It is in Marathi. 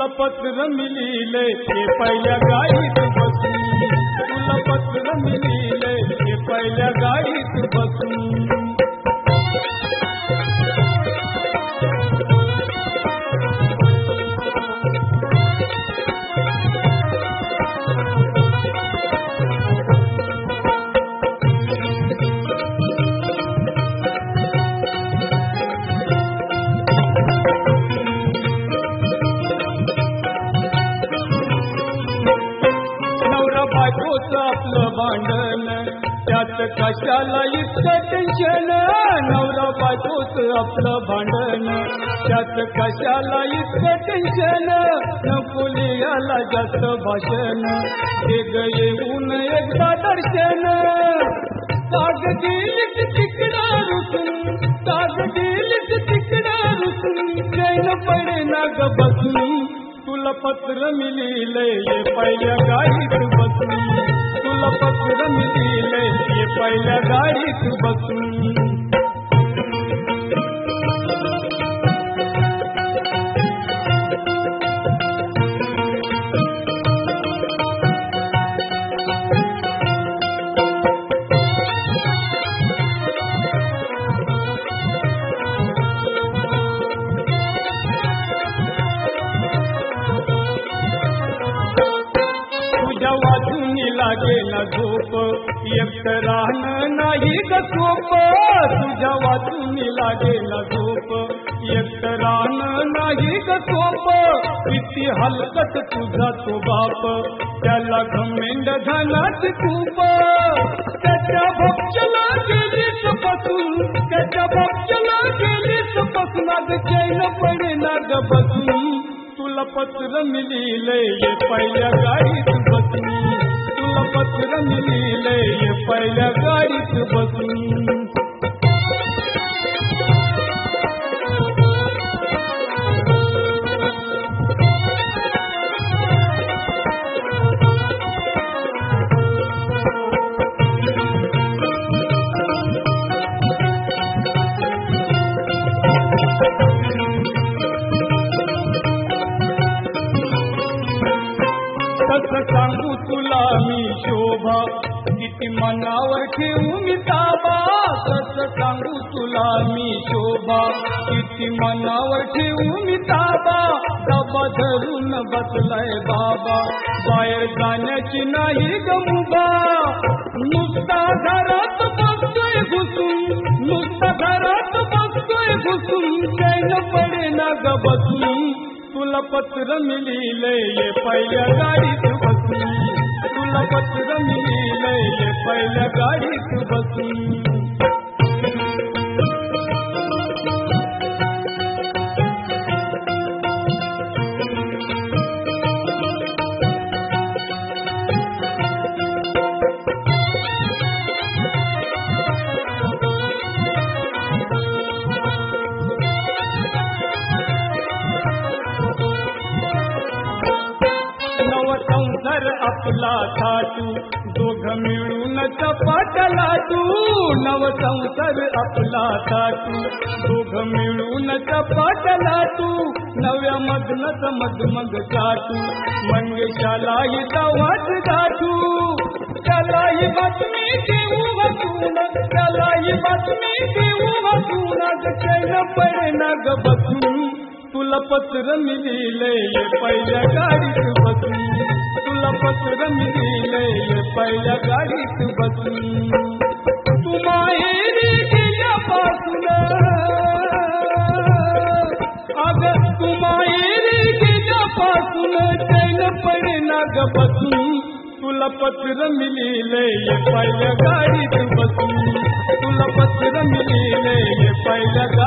तुला पत्र मिलीले हे पहिल्या गाडीत बसून, तुला पत्र मिलीले हे पहिल्या गाडीत बसून. आपलं भांडण त्यात कशाला इतकं टेन्शन, नवरा बायकोच आपलं भांडण त्यात कशाला इतकं टेन्शन, नको लिहायला जास्त भाषण, हे ग येऊन एकदा दर्शन. ताग गेलीत तिकडा रुसून, ताग गेलीत तिकडा रुसून, चैन पडे ना ग बसून. तुला पत्र मिलीले ये पहिल्या गाडीत बसून, तुला पत्र मिलीले ये पहिल्या गाडीत बसून. लागेल झोप एकटं राहणं नाही ग सोप, तुझ्या वाचून लागेल झोप एकटं राहणं नाही ग सोप. किती हलकत तुझा तो बाप त्याला घमेंड धनात खूप, त्याच्या भक्ष्याला गेलीस बसून, त्याच्या भक्ष्याला गेलीस बसून, आज चैन पडे ना ग बसून. तुला पत्र मिलीले ये पहिल्या गाडीत बसून, तुला पत्र मिलीले ये पहिल्या गाडीत बसून. कसं सांगू तुला मी शोभा किती मनावर ठेवून ताबा, कसं सांगू तुला मी शोभा किती मनावर ठेवून ताबा. डबा धरून बसलाय बाबा बाहेर जाण्याची नाही गमुबा, नुसता घरात बसतोय घुसून, नुसता घरात बसतोय घुसून, चैन पडे ना ग बसून. तुला पत्र मिलीले ये पहिल्या गाडीत बसून, तुला पत्र मिलीले ये पहिल्या गाडीत बसून. संसार आपला थाटू दोघं मिळून चपाटला तू, नव संसार आपला थाटू दोघं मिळून चपाटला तू. नव्या मधनच मधमग चाटू मंगेशालाही जावाच गाठू, त्यालाही बातमी देऊ हसून, त्यालाही बातमी देऊ हसून, चैन पडे ना ग बसून. तुला पत्र मिलीले ये पहिल्या गाडीत बसून, तुला पत्र मिलीले ये पहिल्या गाडीत बसून. तू माहेरी गेल्यापासून, अगं तू माहेरी गेल्यापासून, चैन पडे ना ग बसून. तुला पत्र मिलीले ये पहिल्या गाडीत बसून, तुला पत्र मिलीले ये पहिल्या